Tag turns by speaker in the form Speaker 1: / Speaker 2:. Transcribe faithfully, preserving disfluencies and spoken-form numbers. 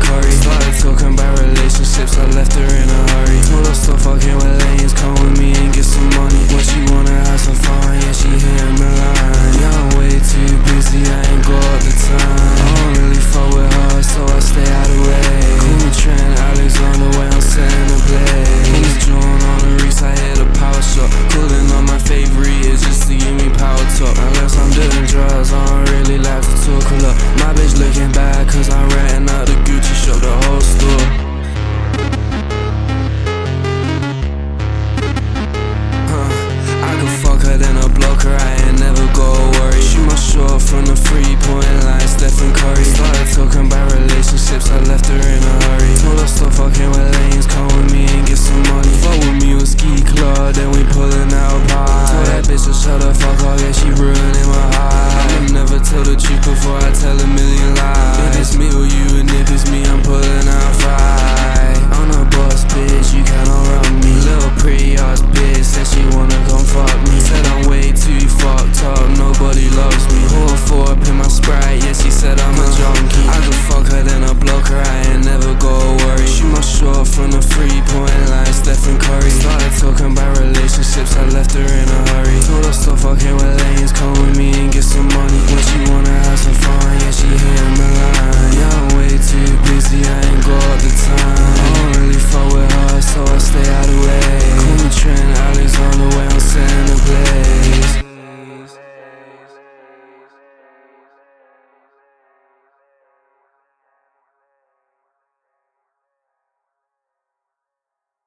Speaker 1: curry. Started talking about relationships, I left her in a hurry. Told her stop fucking with lanes, come with me and get some money. What she wanna have some fun, yeah, she hitting my line. Yeah, I'm way too busy, I ain't got the time. I don't really fuck with her, so I stay out of the way. Call me Trent Alexander when I'm setting the play. In the joint on the reefs, I hit a power shot. Calling on my favorite is just to give me power top. Unless I'm doing drugs, I don't really like to talk a lot. My bitch looking bad, cause I'm renting out the Gucci shop, the whole store. I could fuck her, then I block her, I ain't never gotta worry. Shoot my shot from the three-point line, Stephen Curry. Started talking about relationships, I left her in a hurry. Told her stop fucking with lanes, come with me and get some money. Fuck with me with Ski Club, then we pulling out pie. Told that bitch to shut the fuck up, yeah, she ruining my high. I'ma never tell the truth before I tell a million lies. If it's me or you, and if it's me, I'm pulling out fight. I'm the boss, bitch, you cannot run me. Little pretty ass bitch, said she wanna come fuck me. Said I'm way too fucked up, nobody loves me. Whore for up in my Sprite, yeah, she